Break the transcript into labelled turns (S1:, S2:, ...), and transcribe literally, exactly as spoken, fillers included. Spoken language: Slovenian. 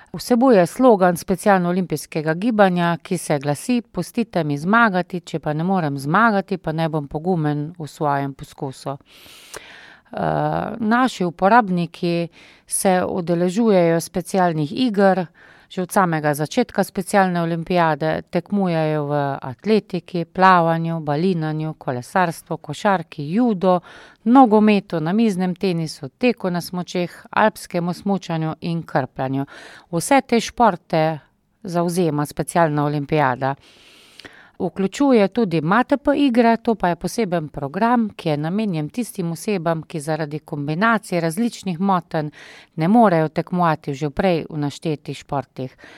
S1: Vsebuje slogan specialno-olimpijskega gibanja, ki se glasi: "Pustite mi zmagati, če pa ne morem zmagati, pa naj bom pogumen v svojem poskusu." naši uporabniki se udeležujejo specialnih iger, že od samega začetka specialne olimpijade, tekmujejo v atletiki, plavanju, balinanju, kolesarstvu, košarki, judu, nogometu, namiznem tenisu, teku na smučeh, alpskemu smučanju in krpljanju. Vse te športe zavzema specialna olimpijada. Vključuje tudi MTP-igre, to pa je poseben program, ki je namenjen tistim osebam, ki zaradi kombinacij različnih motenj ne morejo tekmovati v že prej naštetih športih.